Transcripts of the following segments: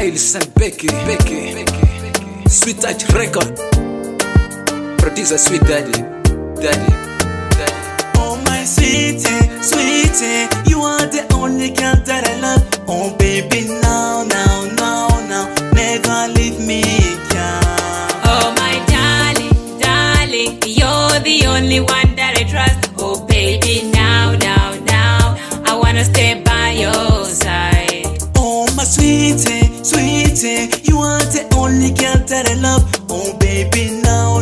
Miles and Becky. Sweet Touch Record. Producer Sweet Daddy. Oh my sweetie, sweetie, you are the only girl that I love. Oh baby, now, never leave me, girl. Oh my darling, you're the only one that I trust. Oh baby, now, I wanna stay by your side. Oh my sweetie, you are the only girl that I love. Oh baby, now,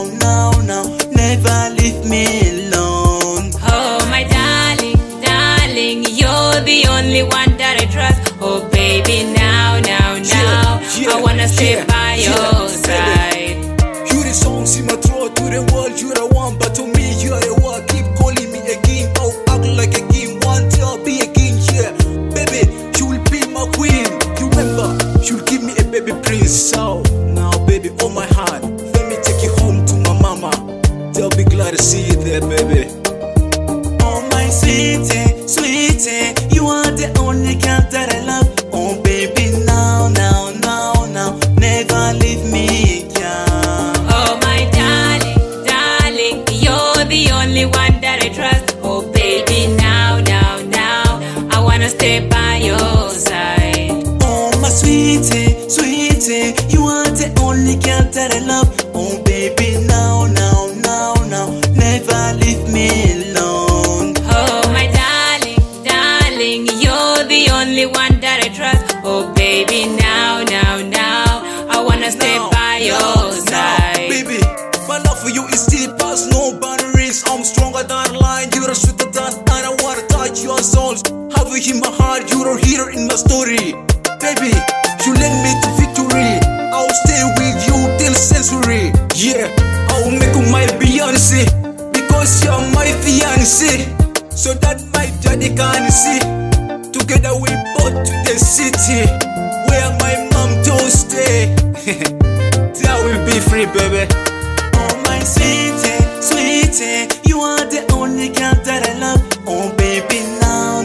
never leave me alone. Oh my darling, you're the only one that I trust. Oh baby, now, I wanna stay by your side. You the songs in my throat, to the world you're the one, but to me you're the one. Keep calling me again, oh act like a king, one day I'll be a king, yeah. Baby, you will be my queen. You remember, you'll give me a baby prince. So now baby, on my heart, let me take you home to my mama. They'll be glad to see you there, baby. Oh my sweetie, you are the only girl that I love. Oh baby, now, never leave me, girl. Oh my darling, you're the only one that I trust. Oh baby, now, I wanna stay by your side. Oh my sweetie, you are the only girl that I love. Oh baby, now, never leave me alone. Oh my darling, you're the only one that I trust. Oh baby, now, I wanna stay by your side. Baby, my love for you is deep past no boundaries. I'm stronger than lion, you're sweeter than and I wanna touch your souls. Have you in my heart, you're a hero in my story. Baby, you led me to victory. I'll stay with you till century. Yeah, I'll make you my Beyonce, because you're my fiancé, so that my daddy can see. Together we both to the city where my mom don't stay. There will be free, baby. Oh my sweetie, you are the only girl that I love. Oh baby, now,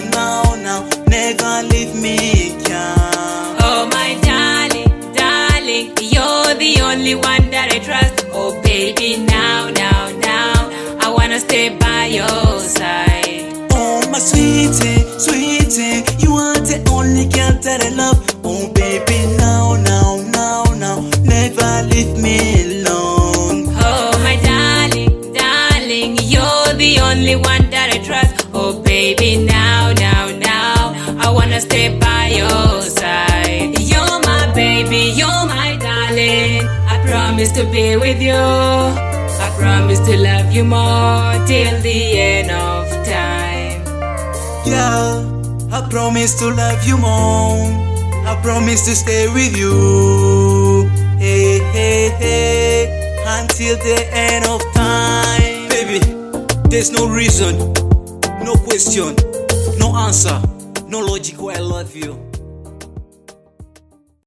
never leave me, girl. Oh my darling, you're the only one that I trust. Oh baby, now, I wanna stay by your side. Oh my sweetie, you are the only girl that I love. Oh baby, now, never leave me alone. Oh my darling, you're the only one that I trust. Oh baby, now, I wanna stay by your side. You're my baby, you're my darling. I promise to be with you. I promise to love you more till the end of time. Yeah, I promise to love you more. I promise to stay with you. Hey, until the end of time. Baby, there's no reason, no question, no answer, no logic why I love you.